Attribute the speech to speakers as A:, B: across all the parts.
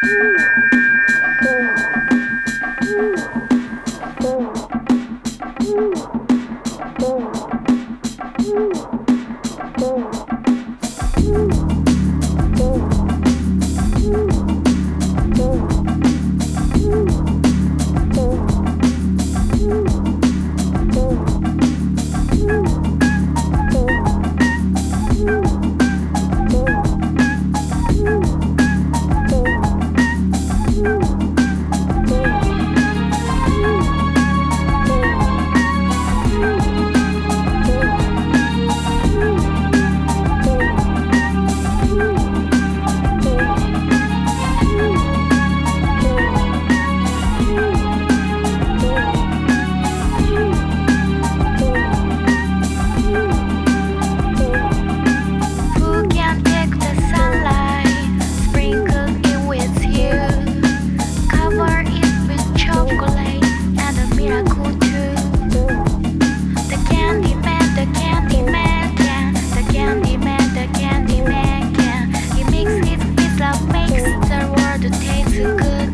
A: Who can take the sunlight, sprinkle it with you, cover it with chocolate and a miracle too. The candy man, the candy man can, the candy man, the candy man can. He makes it with love, makes the world taste good.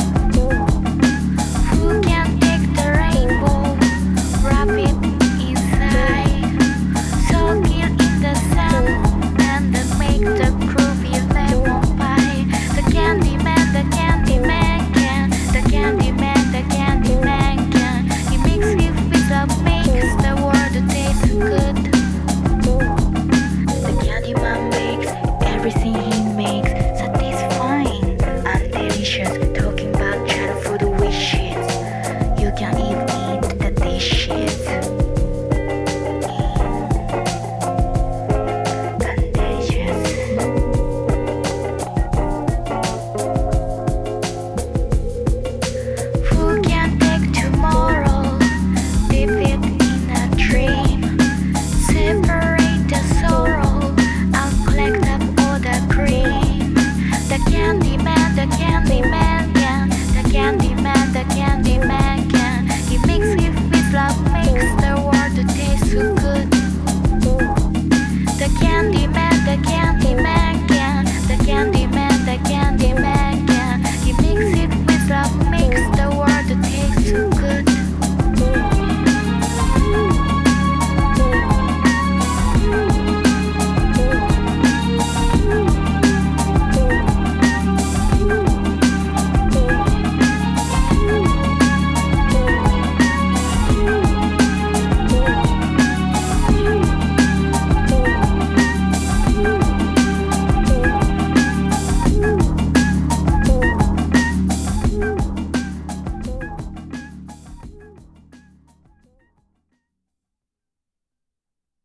A: Who can take the rainbow, wrap it inside, soak it in the sun, and then make the groovy lemon pie? The candy man, the candy man can, the candy man, the candy man can. He makes it with love, makes the world taste good. The candy man makes everything